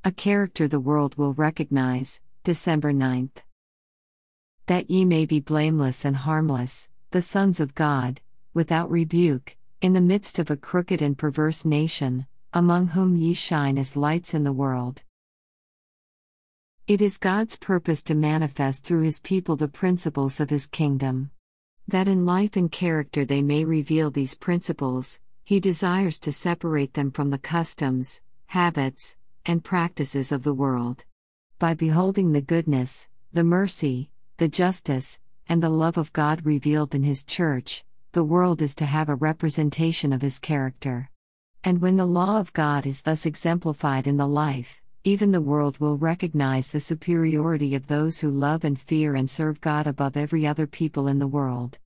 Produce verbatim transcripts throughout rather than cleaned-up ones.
A character the world will recognize, December ninth. That ye may be blameless and harmless, the sons of God, without rebuke, in the midst of a crooked and perverse nation, among whom ye shine as lights in the world. It is God's purpose to manifest through His people the principles of His kingdom. That in life and character they may reveal these principles, He desires to separate them from the customs, habits, and practices of the world. By beholding the goodness, the mercy, the justice, and the love of God revealed in His church, the world is to have a representation of His character. And when the law of God is thus exemplified in the life, even the world will recognize the superiority of those who love and fear and serve God above every other people in the world.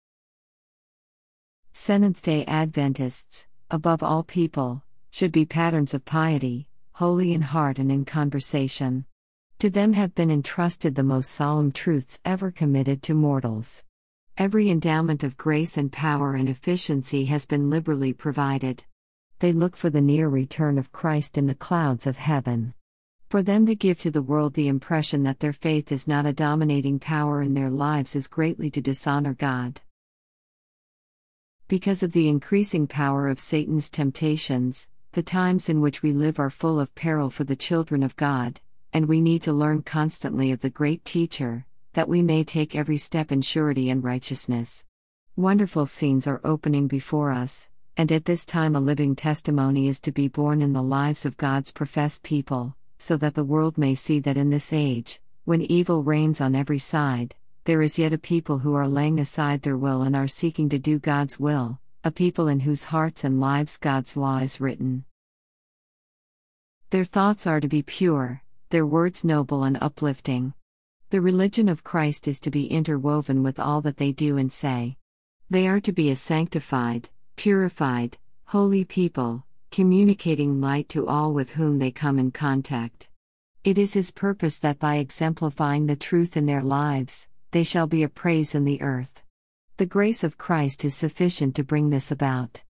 Seventh-day Adventists, above all people, should be patterns of piety, holy in heart and in conversation. To them have been entrusted the most solemn truths ever committed to mortals. Every endowment of grace and power and efficiency has been liberally provided. They look for the near return of Christ in the clouds of heaven. For them to give to the world the impression that their faith is not a dominating power in their lives is greatly to dishonor God. Because of the increasing power of Satan's temptations, the times in which we live are full of peril for the children of God, and we need to learn constantly of the great Teacher, that we may take every step in surety and righteousness. Wonderful scenes are opening before us, and at this time a living testimony is to be borne in the lives of God's professed people, so that the world may see that in this age, when evil reigns on every side, there is yet a people who are laying aside their will and are seeking to do God's will, a people in whose hearts and lives God's law is written. Their thoughts are to be pure, their words noble and uplifting. The religion of Christ is to be interwoven with all that they do and say. They are to be a sanctified, purified, holy people, communicating light to all with whom they come in contact. It is His purpose that by exemplifying the truth in their lives, they shall be a praise in the earth. The grace of Christ is sufficient to bring this about.